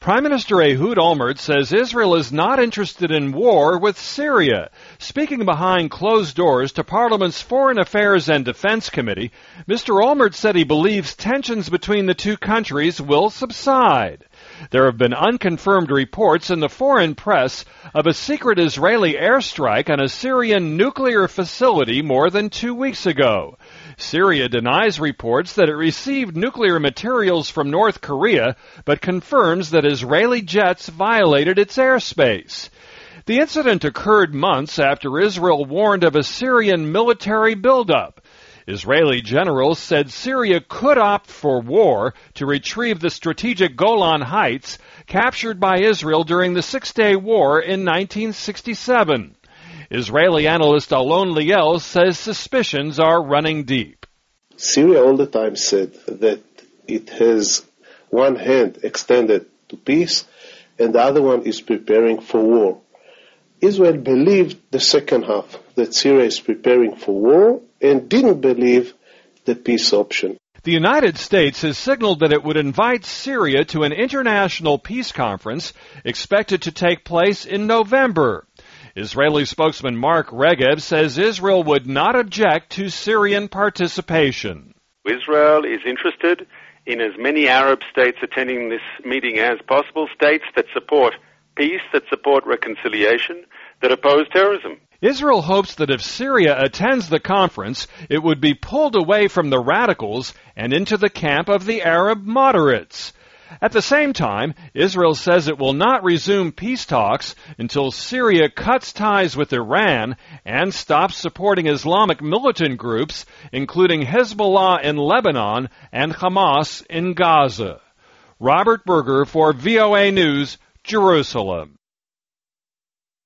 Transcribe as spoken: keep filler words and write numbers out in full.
Prime Minister Ehud Olmert says Israel is not interested in war with Syria. Speaking behind closed doors to Parliament's Foreign Affairs and Defense Committee, Mister Olmert said he believes tensions between the two countries will subside. There have been unconfirmed reports in the foreign press of a secret Israeli airstrike on a Syrian nuclear facility more than two weeks ago. Syria denies reports that it received nuclear materials from North Korea, but confirms that Israeli jets violated its airspace. The incident occurred months after Israel warned of a Syrian military buildup. Israeli generals said Syria could opt for war to retrieve the strategic Golan Heights captured by Israel during the Six-Day War in nineteen sixty-seven. Israeli analyst Alon Liel says suspicions are running deep. Syria all the time said that it has one hand extended to peace and the other one is preparing for war. Israel believed the second half, that Syria is preparing for war, and didn't believe the peace option. The United States has signaled that it would invite Syria to an international peace conference expected to take place in November. Israeli spokesman Mark Regev says Israel would not object to Syrian participation. Israel is interested in as many Arab states attending this meeting as possible, states that support peace, that support reconciliation, that oppose terrorism. Israel hopes that if Syria attends the conference, it would be pulled away from the radicals and into the camp of the Arab moderates. At the same time, Israel says it will not resume peace talks until Syria cuts ties with Iran and stops supporting Islamic militant groups, including Hezbollah in Lebanon and Hamas in Gaza. Robert Berger for V O A News, Jerusalem.